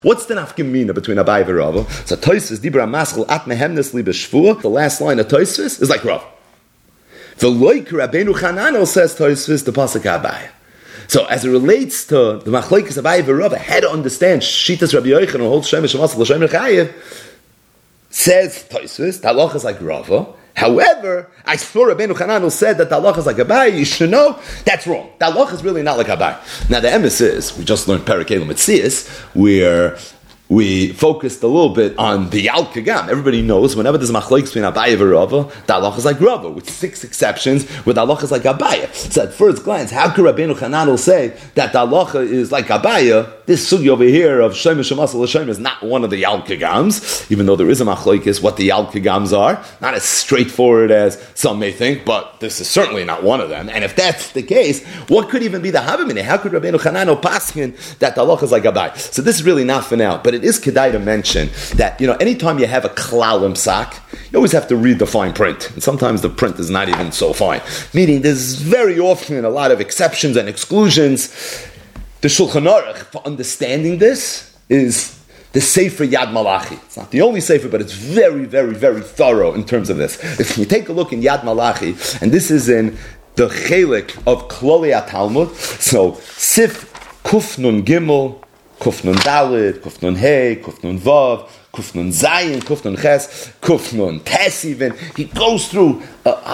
What's the nafkamina between Abai and Rava? So Tosfos Dibra Maschel at Mehemnes Libe Shvur. The last line of Tosfos is like Rav. The Loik Rabbeinu Chananel says Tosfos the pasuk Abai. So as it relates to the machlokes of Abai and Rava, had to understand Shitas Rabbi Yochanan and holds Shemesh Masel L'Shem Rechayev. Says Tosfos the halacha is like Rava. However, I saw Rabbeinu Chananel said that the halacha is like Abai. You should know that's wrong. The halacha is really not like Abai. Now the emes is, we just learned Perek Elam Metzias, where we focused a little bit on the Yal Kagam. Everybody knows whenever there's machlokes between Abai and Rava, the halacha is like Rava, with 6 exceptions, where the halacha is like Abai. So at first glance, how could Rabbeinu Chananel say that the halacha is like Abai? This sugi over here of Shemesh Masel L'Shem is not one of the Yal Kagams, even though there is a machlokes what the Yal Kagams are. Not as straightforward as some may think, but this is certainly not one of them. And if that's the case, what could even be the Havamine? How could Rabbeinu Chananel paskin that the halacha is like Abai? So this is really not for now, but it is kedai to mention that, anytime you have a klal imsak, you always have to read the fine print. And sometimes the print is not even so fine. Meaning there's very often a lot of exceptions and exclusions. The Shulchan Aruch, for understanding this, is the Sefer Yad Malachi. It's not the only Sefer, but it's very, very, very thorough in terms of this. If you take a look in Yad Malachi, and this is in the Chelik of Klolei HaTalmud, so Sif Kuf Nun Gimel, Kuf Nun Dalid, Kuf Nun Hey, Kuf Nun Vav, Kuf Nun Zayin, Kuf Nun Ches, Kuf Nun Tes even. He goes through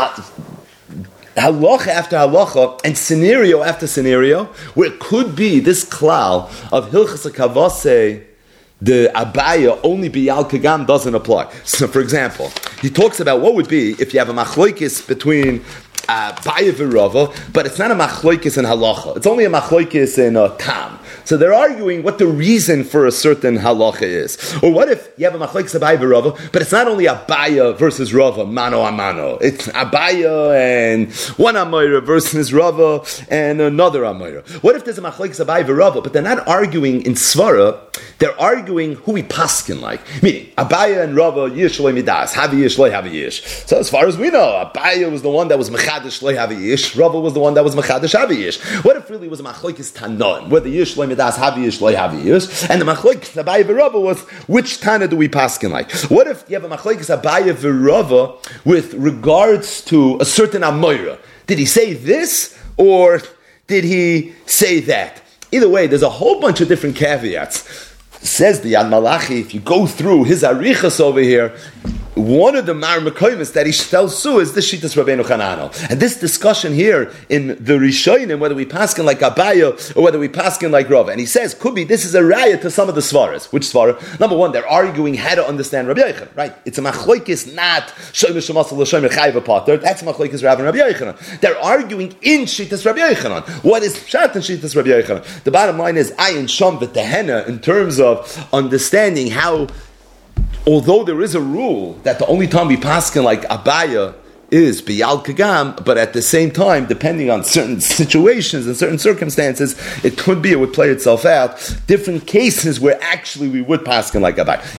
halacha after halacha and scenario after scenario where it could be this klal of Hilchas HaKavaseh, the Abaya only Biyal Kagam doesn't apply. So for example, he talks about what would be if you have a machlokes between Abai and Rava, but it's not a machlokes in halacha. It's only a machlokes in tam. So they're arguing what the reason for a certain halacha is. Or what if you have a machlokes Abai and Rava, but it's not only Abaya versus Rava, mano a mano. It's Abaya and one Amayra versus Rava and another Amayra. What if there's a machlokes Abai and Rava, but they're not arguing in Svara, they're arguing who we paskin like. Meaning, Abaya and Rava, yish loy midas, havi yish loy havi yish. So as far as we know, Abaya was the one that was mechadish loy havi yish, Rava was the one that was mechadish havi yish. What if really was a machlokes tanon, whether yish loy midas, havi yish loy havi yish, and the machlokes Abaya and Rava was which tana do we paskin like? What if you have a machlokes Abaya and Rava with regards to a certain Amoira? Did he say this or did he say that? Either way, there's a whole bunch of different caveats. Says the Yad Malachi, if you go through his arichas over here, one of the Mar Mekoymis that he tells Su is this Shitas Rabbeinu Chananel. And this discussion here in the Rishonim, whether we paskin like Abaya or whether we paskin like Rava. And he says, could be this is a raya to some of the svaras. Which svara? Number one, they're arguing how to understand Rabbi Yochanan. Right? It's a machlokes, not Shemesh Masel L'Shem Rechayev Pater. That's machlokes Rav and Rabbi Yochanan. They're arguing in Shitas Rabbi Yochanan. What is Pshat in Shitas Rabbi Yochanan? The bottom line is Ayin Sham V'Tehena in terms of understanding how, although there is a rule that the only time we paskin like Abaya is Biyal Kagam, but at the same time, depending on certain situations and certain circumstances, it could be, it would play itself out. Different cases where actually we would paskin like Abaya.